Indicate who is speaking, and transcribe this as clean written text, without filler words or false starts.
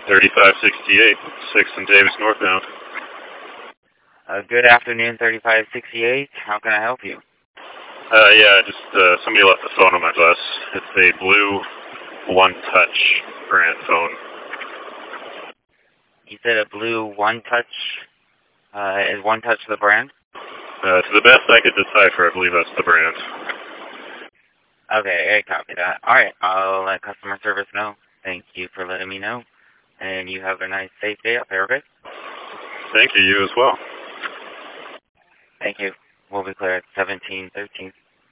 Speaker 1: 3568, 6th and Davis northbound.
Speaker 2: Good afternoon, 3568. How can I help you?
Speaker 1: Yeah, just somebody left the phone on my bus. It's a blue One Touch brand phone.
Speaker 2: You said a blue One Touch. Is One Touch the brand?
Speaker 1: To the best I could decipher, I believe that's the brand.
Speaker 2: Okay, I copy that. Alright, I'll let customer service know. Thank you for letting me know. And you have a nice, safe day up there, okay?
Speaker 1: Thank you, you as well.
Speaker 2: Thank you. We'll be clear at 1713.